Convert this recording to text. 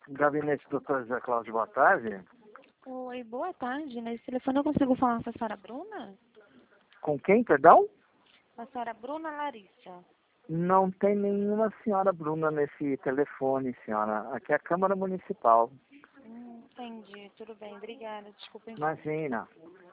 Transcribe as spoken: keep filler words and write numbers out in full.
Gabinete do doutor José Cláudio, boa tarde. Oi, boa tarde. Nesse telefone eu consigo falar com a senhora Bruna? Com quem, perdão? A senhora Bruna Larissa. Não tem nenhuma senhora Bruna nesse telefone, senhora. Aqui é a Câmara Municipal. Hum, entendi. Tudo bem, obrigada. Desculpa. Imagina.